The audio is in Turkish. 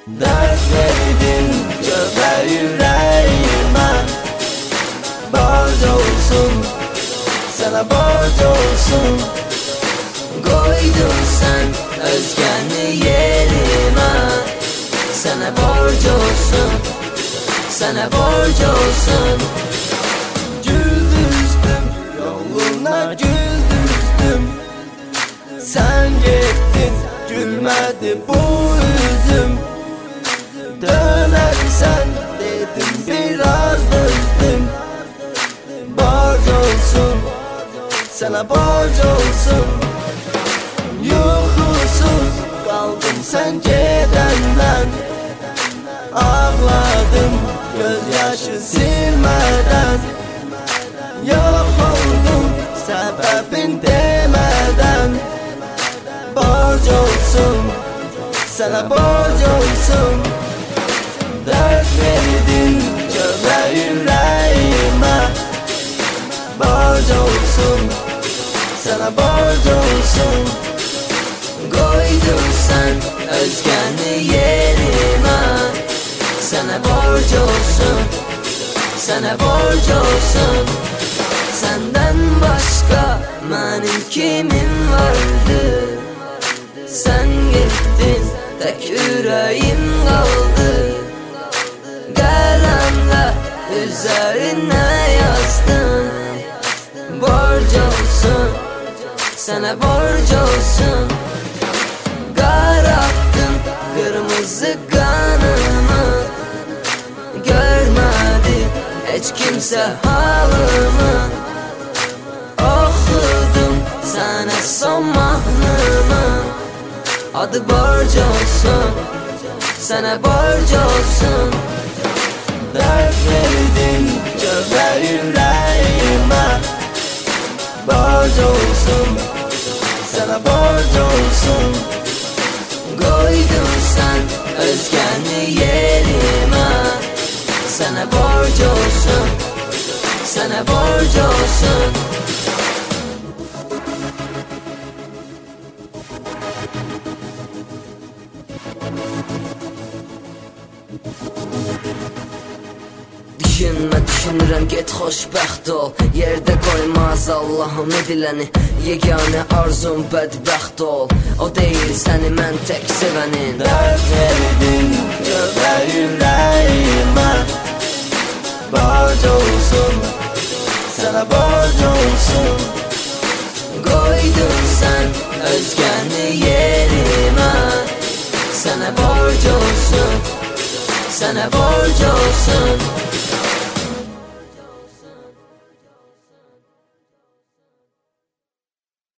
Dert verdin köpe yüreğime, borç olsun, sana borç olsun. Koydun sen özgeni yerime, sana borç olsun, sana borç olsun. Güldüzdüm, yoluna güldüzdüm. Sen gittin, gülmedi bu yüzüm. Dönersen dedim biraz dözdüm. Borç olsun, sana borç olsun. Yuhusuz kaldım sen gidenden. Ağladım gözyaşı silmeden. Yok oldum sebebin demeden. Borç olsun, sana borç olsun. Dert verdin köpe yüreğime, borç olsun, sana borç olsun. Koydun sen özgeni yerime, sana borç olsun, sana borç olsun. Senden başka benim kimim vardı? Sen gittin, tek yüreğim kaldı. Kalemle üzerine yazdım. Borç olsun, sana borç olsun. Kararttın kırmızı kanımı, görmedi hiç kimse halımı. Okudum sana son mahnımı, adı borç olsun, sana borç olsun. Dert verdin köpe yüreğime, borç olsun, sana borç olsun. Koydun sen özgeni yerime, sana borç olsun, sana borç olsun. Düşünme düşünürəm get xoşbəxt ol, yerdə qoymaz Allahım ediləni. Yeganə arzum bədbəxt ol, o deyil səni mən tək sevənin. Dert verdin köpe yüreğime, borç olsun, sana borç olsun. Koydun sen özgeni yerime, sana borç olsun, sana borç olsun.